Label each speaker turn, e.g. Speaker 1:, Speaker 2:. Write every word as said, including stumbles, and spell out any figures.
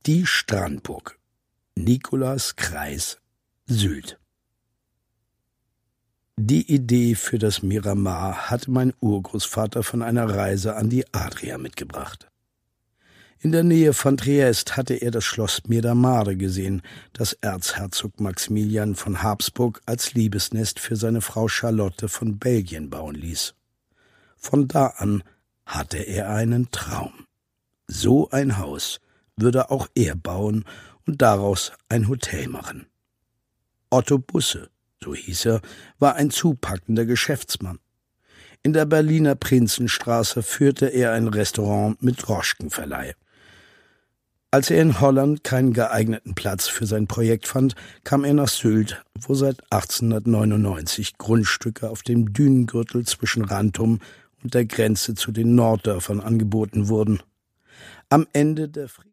Speaker 1: Die Strandburg. Nikolaus Kreis, Sylt. Die Idee für das Miramar hatte mein Urgroßvater von einer Reise an die Adria mitgebracht. In der Nähe von Triest hatte er das Schloss Miramare gesehen, das Erzherzog Maximilian von Habsburg als Liebesnest für seine Frau Charlotte von Belgien bauen ließ. Von da an hatte er einen Traum. So ein Haus würde auch er bauen und daraus ein Hotel machen. Otto Busse, so hieß er, war ein zupackender Geschäftsmann. In der Berliner Prinzenstraße führte er ein Restaurant mit Droschkenverleih. Als er in Holland keinen geeigneten Platz für sein Projekt fand, kam er nach Sylt, wo seit achtzehnhundertneunundneunzig Grundstücke auf dem Dünengürtel zwischen Rantum und der Grenze zu den Norddörfern angeboten wurden. Am Ende der